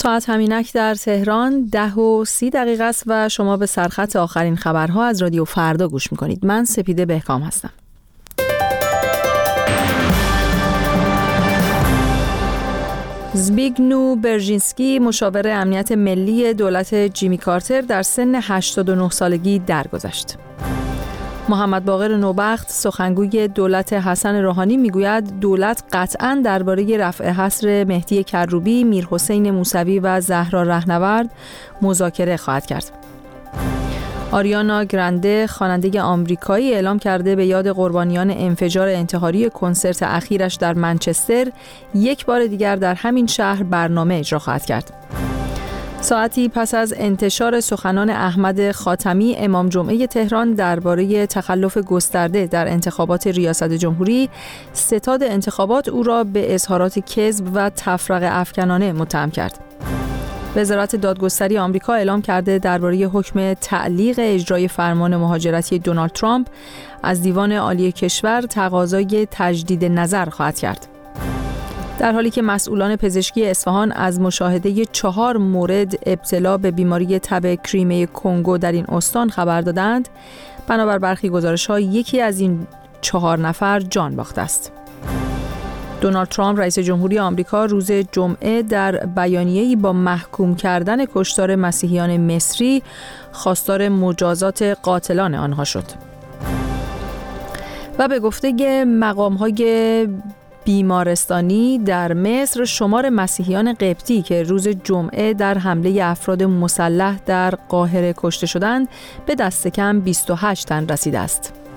ساعت همینک در تهران 10:30 است و شما به سرخط آخرین خبرها از رادیو فردا گوش میکنید. من سپیده بهکام هستم. زبیگنو برژینسکی مشاور امنیت ملی دولت جیمی کارتر در سن 89 سالگی درگذشت. محمد باقر نوبخت سخنگوی دولت حسن روحانی میگوید دولت قطعاً درباره رفع حصر مهدی کروبی، میرحسین موسوی و زهرا رهنورد مذاکره خواهد کرد. آریانا گرانده خواننده آمریکایی اعلام کرده به یاد قربانیان انفجار انتحاری کنسرت اخیرش در منچستر یک بار دیگر در همین شهر برنامه اجرا خواهد کرد. ساعتی پس از انتشار سخنان احمد خاتمی امام جمعه تهران درباره تخلف گسترده در انتخابات ریاست جمهوری، ستاد انتخابات او را به اظهارات کذب و تفرقه افکنانه متهم کرد. وزارت دادگستری آمریکا اعلام کرده درباره حکم تعلیق اجرای فرمان مهاجرتی دونالد ترامپ از دیوان عالی کشور تقاضای تجدید نظر خواهد کرد. در حالی که مسئولان پزشکی اصفهان از مشاهده 4 مورد ابتلا به بیماری تب کریمه کنگو در این استان خبر دادند، بنابر برخی گزارش‌ها یکی از این 4 نفر جان باخته است. دونالد ترامپ رئیس جمهوری آمریکا روز جمعه در بیانیه‌ای با محکوم کردن کشتار مسیحیان مصری خواستار مجازات قاتلان آنها شد. و به گفته مقام‌های بیمارستانی در مصر، شمار مسیحیان قبطی که روز جمعه در حمله افراد مسلح در قاهره کشته شدند به دست کم 28 تن رسیده است.